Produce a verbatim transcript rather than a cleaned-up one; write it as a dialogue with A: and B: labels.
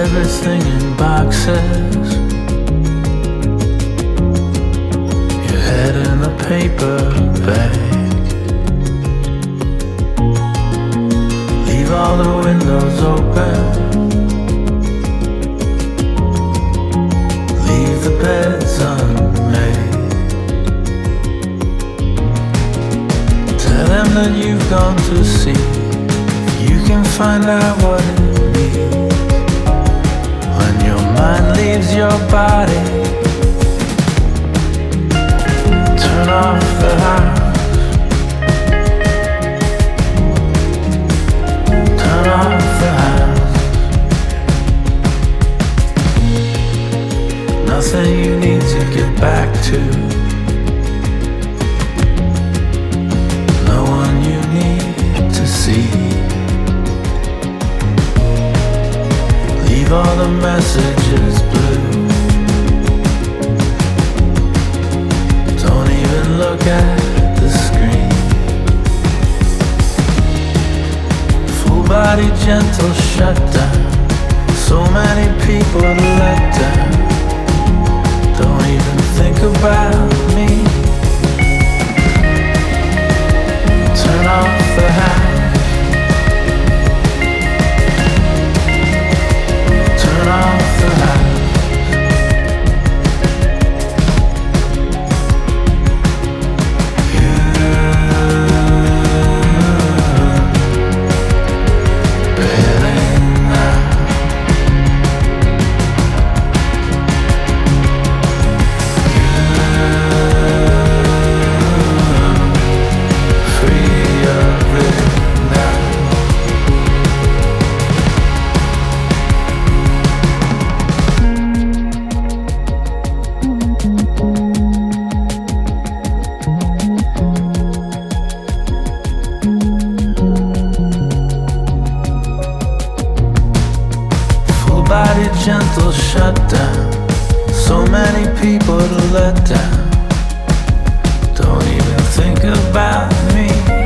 A: everything in boxes. Your head in a paper bag. Leave all the windows open. Leave the beds unmade. Tell them that you've gone to see. You can find out what it means when your mind leaves your body. Turn off the house. Turn off the house. Nothing you need to get back to. No one you need to see. Leave all the messages blue. Don't even look at the screen. Full body gentle shutdown. So many people to let down. Don't even think about me. Turn off the house. Turn off the house. Gentle shutdown. So many people to let down. Don't even think about me.